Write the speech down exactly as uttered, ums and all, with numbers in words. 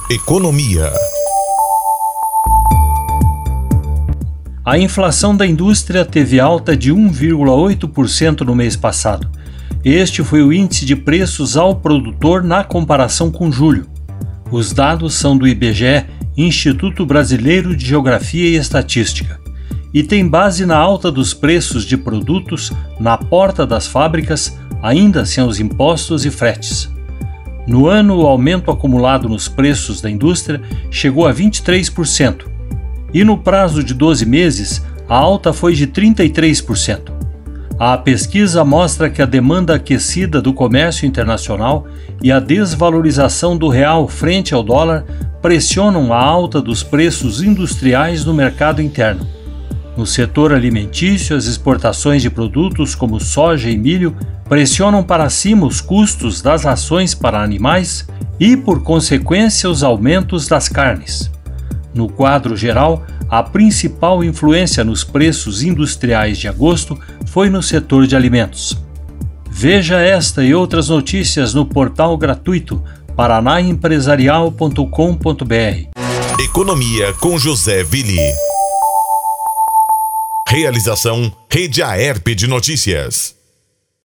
Economia. A inflação da indústria teve alta de um vírgula oito por cento no mês passado. Este foi o índice de preços ao produtor na comparação com julho. Os dados são do I B G E, Instituto Brasileiro de Geografia e Estatística, e tem base na alta dos preços de produtos na porta das fábricas, ainda sem os impostos e fretes. No ano, o aumento acumulado nos preços da indústria chegou a vinte e três por cento, e no prazo de doze meses, a alta foi de trinta e três por cento. A pesquisa mostra que a demanda aquecida do comércio internacional e a desvalorização do real frente ao dólar pressionam a alta dos preços industriais no mercado interno. No setor alimentício, as exportações de produtos como soja e milho pressionam para cima os custos das rações para animais e, por consequência, os aumentos das carnes. No quadro geral, a principal influência nos preços industriais de agosto foi no setor de alimentos. Veja esta e outras notícias no portal gratuito paraná empresarial ponto com ponto br. Economia com José Willi. Realização Rede Aerp de Notícias.